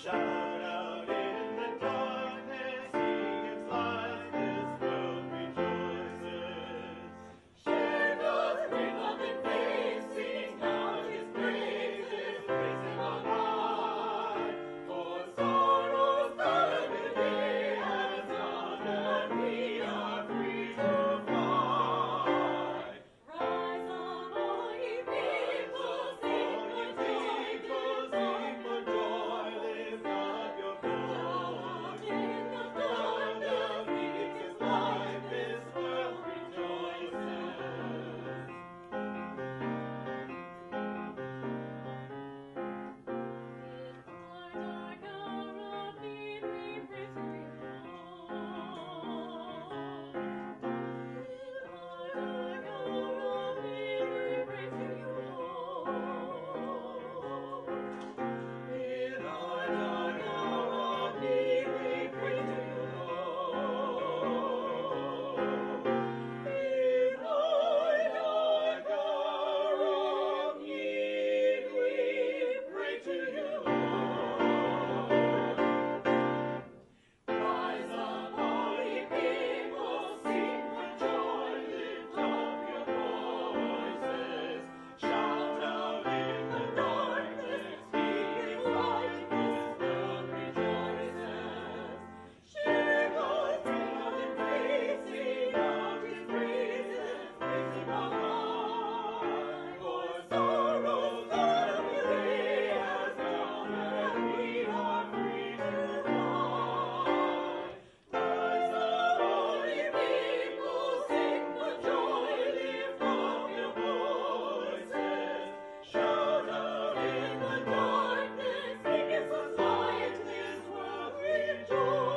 Shout out in the darkness, He gives life, this world rejoices. Share God's great love and faith, sing out His praises, praise Him on high. For sorrow's burden He has gone, and we are free to fly. Rise up, all ye people, sing for joy, lift up your voice. In the thunder beats His life, this world rejoices. Dark hour of need, we pray to you, Lord. Dark hour of need, we pray to you, Lord. In our dark hour of need, we pray to you, Lord. In our dark hour of need, we pray to you, Lord. Rise up, all ye people, sing for joy, lift up your voices. Shout out in the darkness, He gives light, this world rejoices. Share God's great love and faith, sing out His praises, praise Him on high. For sorrow's burden He has gone, and we are free to fly. Rise up, all ye people, sing for joy, lift up your voices. Shout out in the darkness, He gives us light, this world rejoices.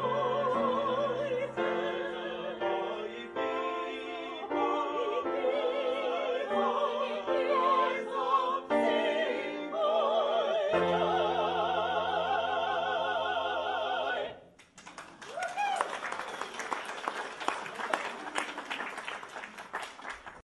All ye people, rise up, sing for joy.